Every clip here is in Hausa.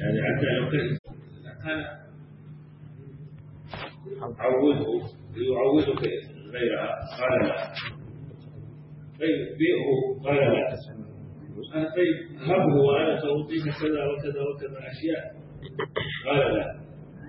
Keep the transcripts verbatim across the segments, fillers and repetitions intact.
يعني حتى لو كان أنا عوده يعوضك غيرها قال لا. طيب بيئه قال لا. أنا طيب هبه وأنا سأعطيك كذا وكذا وكذا أشياء قال لا.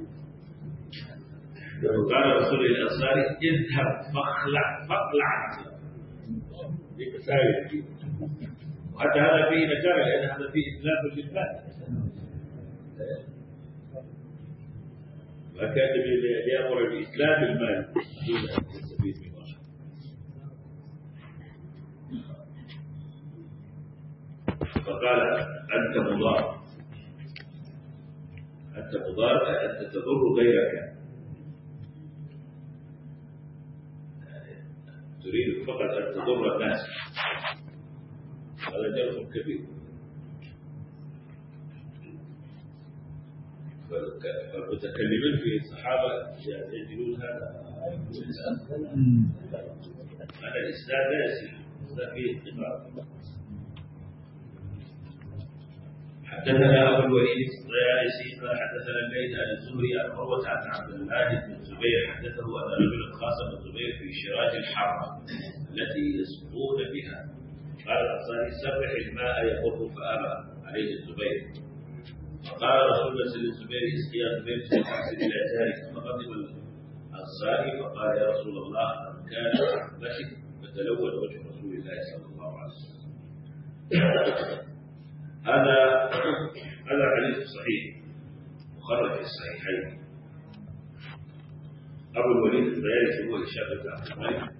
قال رسول الأنصاري اذهب فاخلع فاخلع بكسائر. وحتى هذا فيه نكارة لأن هذا فيه إتلاف للمال. فكان يأمر بإتلاف المال دون أن يستفيد منه. فقال أنت مضار، أنت مضار أنت تضر غيرك، تريد فقط أن تضر الناس. هذا جرم كبير. فالمتكلمين في الصحابة يجدون هذا هذا الإسلام لا يسير، الإسلام فيه اتفاق. حدثنا أبو الوليد الطيالسي قال حدثنا الليث عن الزهري عن عروة عن عبد الله بن الزبير حدثه أن رجلا خاصم الزبير في شراج الحرة التي يسقون بها. قال الأنصاري سبح الماء يخف فأبى عليه الزبير. فقال رسول الله صلى الله عليه وسلم اسقي يا زبير فأحسن إلى ذلك. فغضب الأنصاري فقال يا رسول الله أن كان مشك فتلون وجه رسول الله صلى الله عليه وسلم. هذا هذا حديث صحيح مخرج في الصحيحين. أبو الوليد الطيالسي هو هشام بن عبد الملك،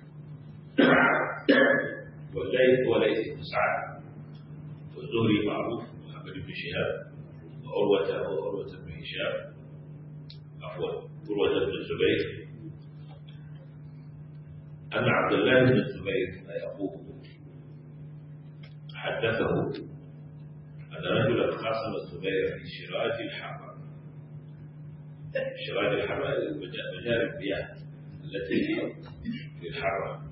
والليث هو ليث بن سعد، والزهري معروف محمد بن شهاب، وعروة هو عروة بن هشام عفوا عروة بن الزبير. أن عبد الله بن الزبير يعقوب حدثه أن رجلا خاصم الزبير في شراج الحرة. شراج الحرة مجاري المياه التي في الحرة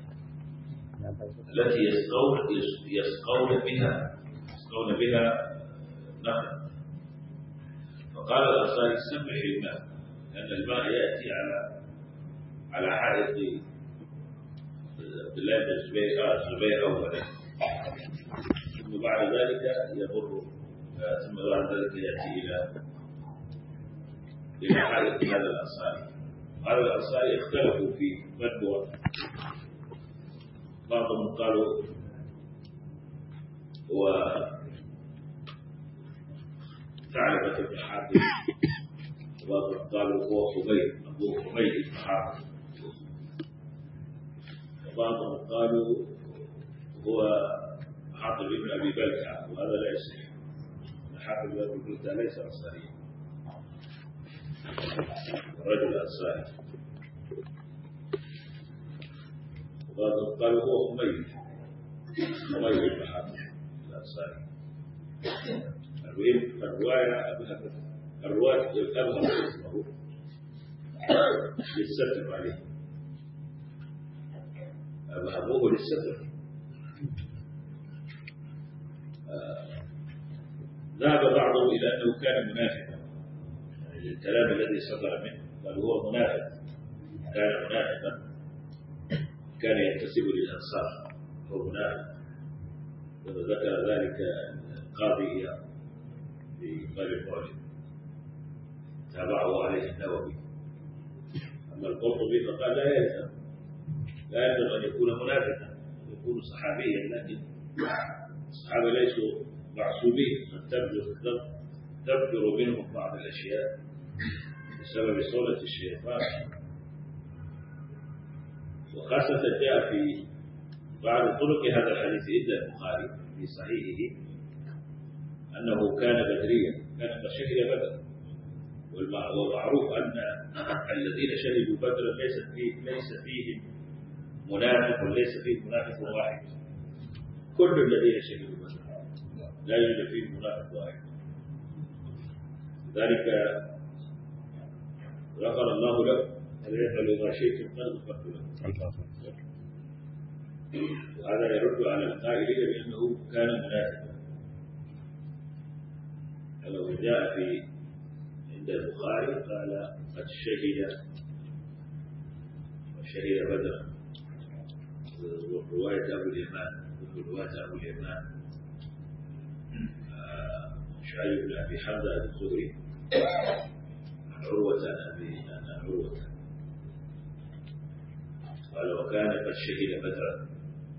التي يسقون يسقون بها يسقون بها نخل. فقال الأنصاري سبح الماء، لأن الماء يأتي على على حائط عبد الله بن الزبير الزبير أولا، ثم بعد ذلك يمر ثم بعد ذلك يأتي إلى إلى حائط هذا الأنصاري. هذا الأنصاري اختلفوا في من هو. بعضهم قالوا هو ثعلبة بن حاتم، وبعضهم قالوا هو حميد أبو حميد بن حاتم، وبعضهم قالوا هو حاتم بن أبي بلتعة، وهذا لا يصح. حاتم بن أبي بلتعة ليس أنصاريا، رجل أنصاري. وبعضهم قالوا هو حميد حميد بن حاتم الأنصاري. المهم الرواية الرواية يذكرها اسمه للستر عليه، أبهموه للستر. ذهب بعضهم إلى أنه كان منافقا، يعني الكلام الذي صدر منه قالوا هو منافق، كان منافقا، كان ينتسب للأنصار، هو منافق. وذكر ذلك القاضي في قال المعجم، تابعه عليه النووي. أما القرطبي فقال لا يلزم لا يلزم أن يكون منافقا، يكون صحابيا، لكن الصحابة ليسوا معصومين، قد تبدر منهم بعض الأشياء بسبب صولة الشيطان. وخاصة جاء في بعض طرق هذا الحديث عند البخاري في صحيحه أنه كان بدريا، كان قد شهد بدر، والمعروف أن الذين شهدوا بدرا ليس فيه ليس فيهم منافق، وليس فيه منافق واحد. كل الذين شهدوا بدرا لا يوجد فيه منافق واحد. لذلك غفر الله له وليفعل ما شئتم قد غفرت له. وهذا يرد على القائلين بأنه كان منافقا. لو جاء في عند البخاري قال قد شهد شهد بدرا، رواية أبو اليمان رواية أبو اليمان شعيب بن أبي حمزة الزهري عن عروة عن أبي عن عروة قال وكان قد شهد بدرا.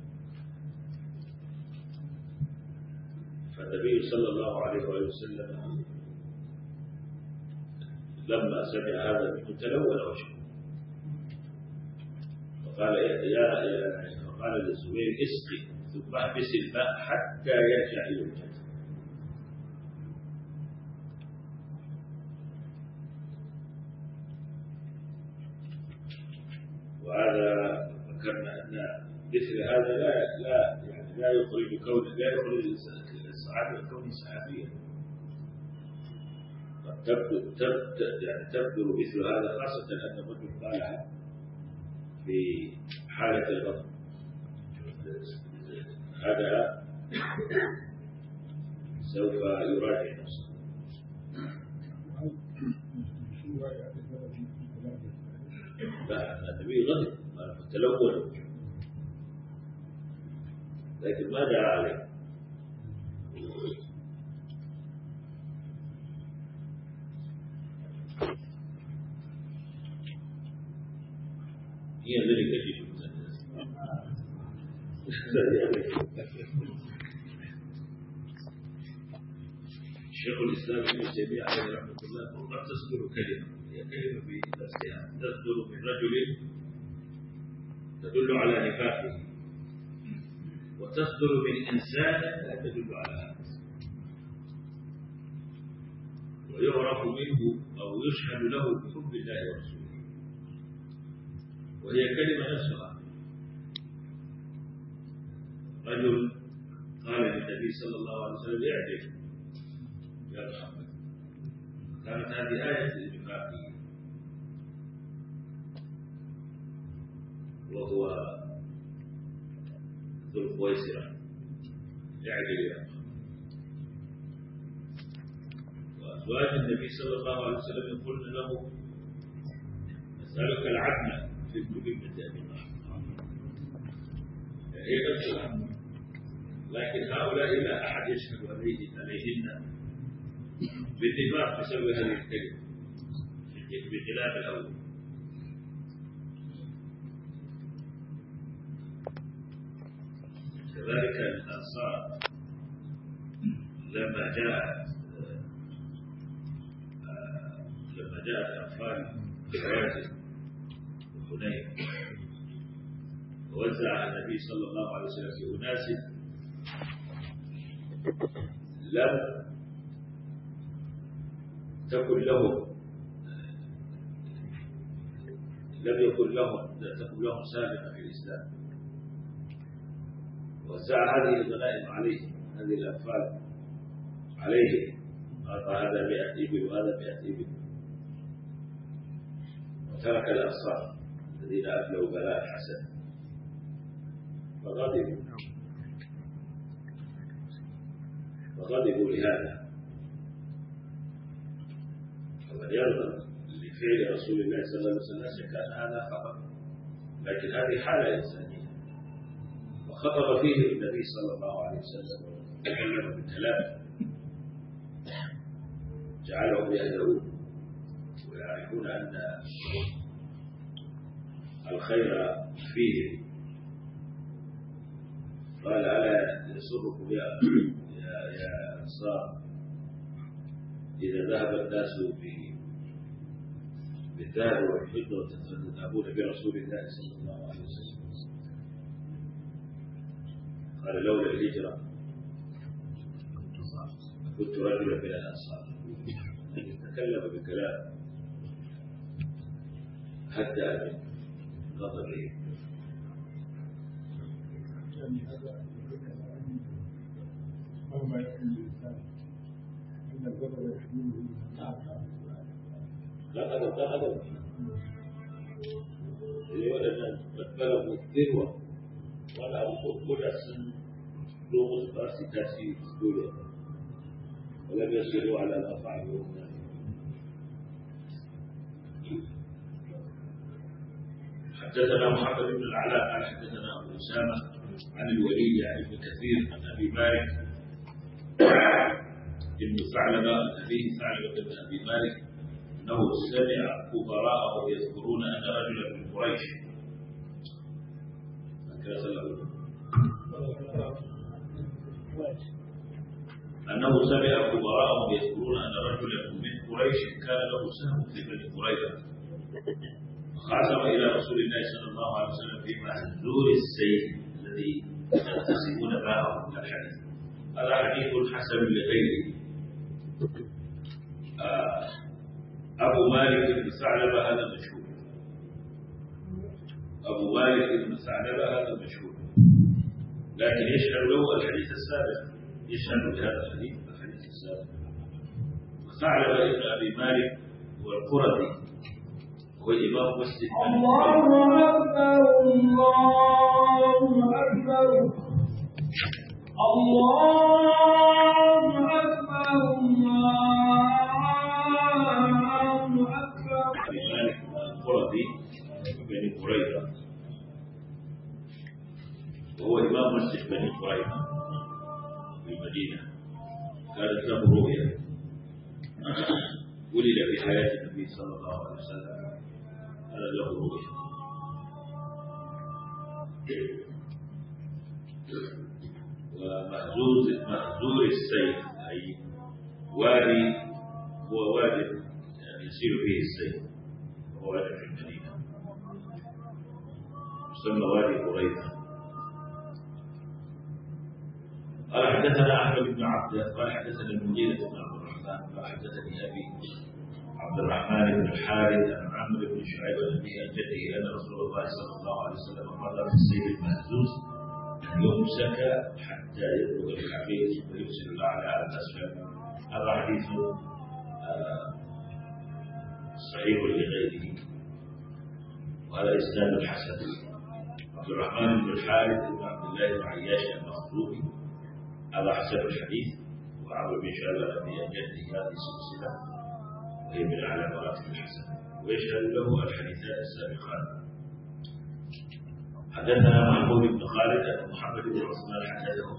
فالنبي صلى الله عليه وسلم لما سمع هذا منه تلون وجهه وقال يا يا قال للزبير اسقي ثم احبس الماء حتى يرجع الى الجنة. وهذا ذكرنا ان مثل هذا لا لا يعني لا يخرج كون لا يخرج الصحابي كونه صحابيا. قد تبدو يعني تبدو مثل هذا خاصة أن الرجل قالها في حالة الغضب. هذا سوف يراجع نفسه. لا النبي غضب تلون لكن ما دعا عليه. هي ذلك شيء شيخ الإسلام ابن تيمية عليه رحمة الله قد تصدر كلمة هي كلمة بنفسها تصدر من رجل تدل على نفاقه وتصدر من إنسان لا تدل على هذا ويعرف منه أو يشهد له بحب الله ورسوله وهي كلمة نفسها. رجل قال للنبي صلى الله عليه وسلم اعدل يا محمد، كانت هذه آية النفاق وهو ذو الخويسرة اعدل يا محمد. وأزواج النبي صلى الله عليه وسلم يقولن له نسألك العدل في ابنة أبي بكر. هي نفسها لكن هؤلاء لا أحد يشهد عليه عليهن بالنفاق بسبب هذه الكلمة بخلاف الأول. كذلك الأنصار لما جاء لما جاءت أنفال حوازن وحنين ووزع النبي صلى الله عليه وسلم في أناس لم تكن لهم لم يكن لهم تكن لهم سابقة في الإسلام ووزع هذه الغنائم عليه هذه الأنفال عليه أعطى هذا مئة إبل وهذا مئة إبل وترك الأنصار الذين أبلوا بلاء حسن فغضبوا فغضبوا لهذا. ومن يرضى لفعل رسول الله صلى الله عليه وسلم كان هذا خطأ لكن هذه حالة إنسانية وخطب فيه النبي صلى الله عليه وسلم وتكلم بالكلام جعلهم يهدؤون ويعرفون أن الخير فيه. قال ألا يسركم يا يا يا أنصار إذا ذهب الناس بالذهب والفضة تذهبون برسول الله صلى الله عليه وسلم. قال لولا الهجرة كنت رجلا من الأنصار. تكلم بكلام حتى من غضبه. يعني هذا أو ما يحمل الإنسان أن الغضب يحمله لا هذا ده هذا اللي هو أن بلغوا الذروة ولا أقول كل سن لغة رأسي تأسيس دولة ولم يصبروا على ما فعلوا. حدثنا محمد بن العلاء قال حدثنا ابو اسامه عن الوليد عن ابن كثير عن ابي مالك ابن ثعلبه عن ابيه ثعلبه بن ابي مالك انه سمع كبراءه يذكرون ان رجلا من قريش انه سمع كبراءه يذكرون ان رجلا من قريش كان له سهم في بني قريظه خاصم إلى رسول الله صلى الله عليه وسلم في محذور السيف الذي يقتسمون معه من الحديث. هذا حديث حسن لغيره. آه أبو مالك بن ثعلبة هذا مشهور. أبو مالك بن ثعلبة هذا مشهور. لكن يشهد له الحديث السابق، يشهد بهذا الحديث الحديث السابق. وثعلبة بن أبي مالك هو القرظي هو إمام مسجد. الله أكبر الله أكبر الله أكبر الله أكبر. أبي مالك القرظي بني قريظة وهو إمام مسجد بني قريظة في المدينة. كانت له رؤيا ولد في حياة النبي صلى الله عليه وسلم. هذا له رؤيا. ومهزوز مهزور السيف أي وادي هو وادي يعني يسير فيه السيف وهو وادي في المدينة يسمى وادي قريظة. قال حدثنا أحمد بن عبد قال حدثنا المغيرة بن عبد الرحمن قال حدثني أبي عبد الرحمن بن الحارث عن عمرو بن شعيب عن أبيه عن جده أن رسول الله صلى الله عليه وسلم قال في السيف المهزوز أن يمسك حتى يبلغ الكعبين ثم يرسل الأعلى على الأسفل. هذا حديث صحيح لغيره وهذا إسناد الحسن. عبد الرحمن بن الحارث بن عبد الله بن عياش المخزومي هذا حسن الحديث. وعمرو بن شعيب عن أبيه عن جده هذه سلسلة وهي من أعلى مراتب الحسن ويشهد له الحديثان السابقان. حدثنا محمود بن خالد أن محمد بن عثمان حدثه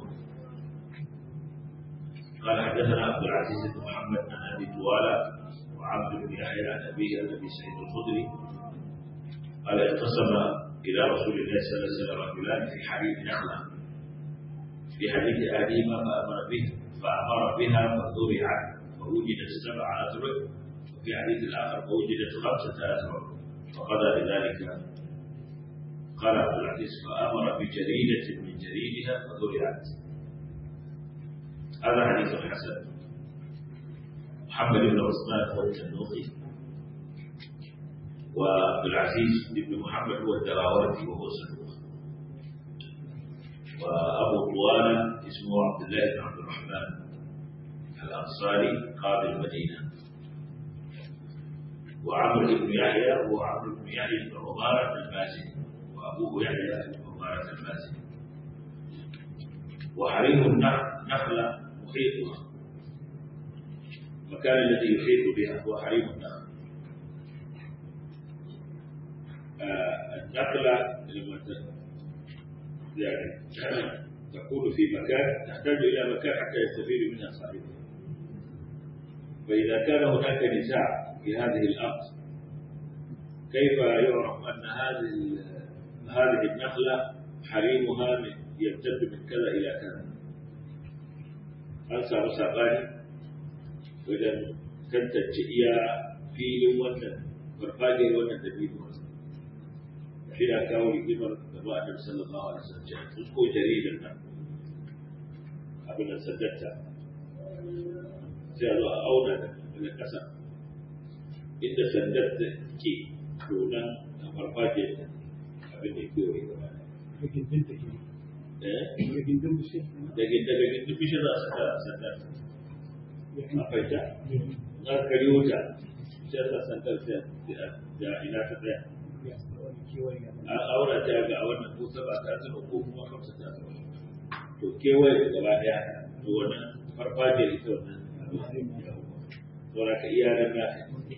قال حدثنا عبد العزيز بن محمد عن أبي طوالة وعبد بن يحيى عن أبيه عن أبي سعيد الخدري قال اختصم إلى رسول الله صلى الله عليه وسلم رجلان في حريم نخلة في حديث أحدهما فأمر به فأمر بها فذرعت فوجدت سبع أذرع وفي حديث الآخر فوجدت خمسة أذرع فقضى بذلك. قال عبد العزيز فأمر بجريدة من جريدها فذرعت. هذا حديث حسن. محمد بن عثمان هو التنوخي وعبد العزيز بن محمد هو الدراوردي وهو صدوق. وأبو طوالة اسمه عبد الله بن عبد الرحمن الأنصاري قاضي المدينة. وعمرو بن يحيى هو عمرو بن يحيى بن عمارة المازني وأبوه يحيى بن عمارة المازني. وحريم النخلة محيطها المكان الذي يحيط بها هو حريم النخل. آه النخلة لما يعني تكون في مكان تحتاج إلى مكان حتى يستفيد منها صاحبها. فإذا كان هناك نزاع في هذه الأرض كيف يعرف أن هذه هذه النخلة حريمها يمتد من كذا إلى كذا؟ أنسى مساقاني وإذا كنت تجئيا في wannan farfajiyar wannan dabino shi da kawo rigimar da ba a sallallahu alaihi wasallam sun ko jaridar nan abin da saddarta sai a zo a auna daga ƙasa inda sandar da ke tonan a farfajiyar abin da ke wuri gaba da gindin da ke da gindin bishe za a saka sandar a faita na kari wuta sai ta sandar da ina ta tsaya a aura ta ga a wannan ko saba ta zama ko kuma kamsa ta zama to kewaye da gaba daya to wannan farfajiyar ita wannan saboda ka iya nan na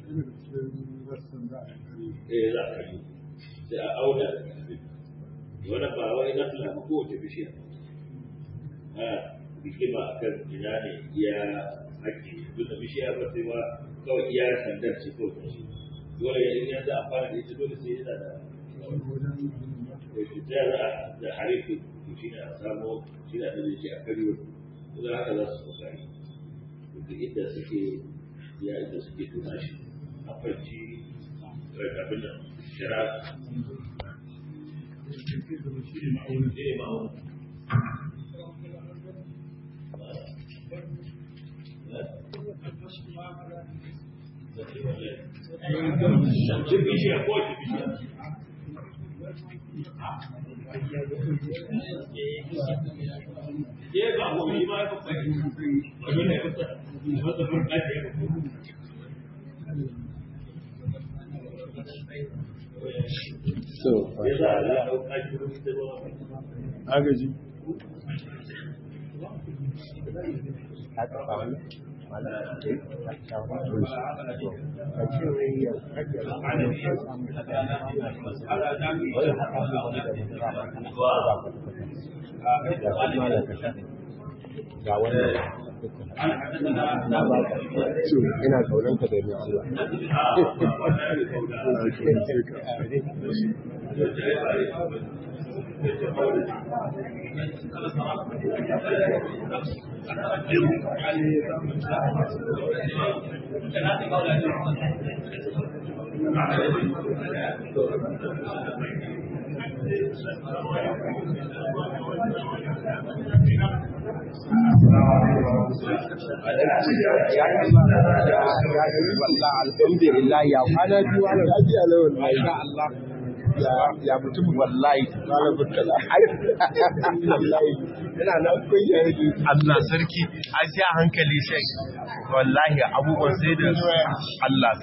eh za ka yi sai a auna wani ba wai na fila ko wace bishiya a bikima a kan ina ne iya haƙƙi duk da bishiya ba sai ba kawai iya sandar ce ko ta shi dole in yanzu a fara da ita dole sai yana da da da harifi shi ne a samo shi da ɗan yake a kariyo za haka za su kokari duk inda suke ya inda suke tuna shi a farci abin nan shira shi ne ma'aunin bishiya ko ce bishiya ya ba ko yi ma ko kai wani ne ko ta wata furka ce so agaji haka ba wani ga wannan na ba ka ina kaunan ka da mai Allah alhamdulillah ya kwana biyu ana lafiya lawan masha Allah ya mutum wallahi ina nan kunya yake Allah sarki a sai hankali sai wallahi abubuwan sai da Allah